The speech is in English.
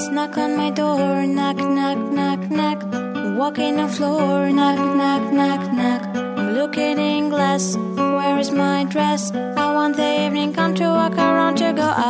knock on my door, knock, knock, knock, knock. Walking on floor, knock, knock, knock, knock. I'm looking in glass, where is my dress? I want the evening come to walk around to go out.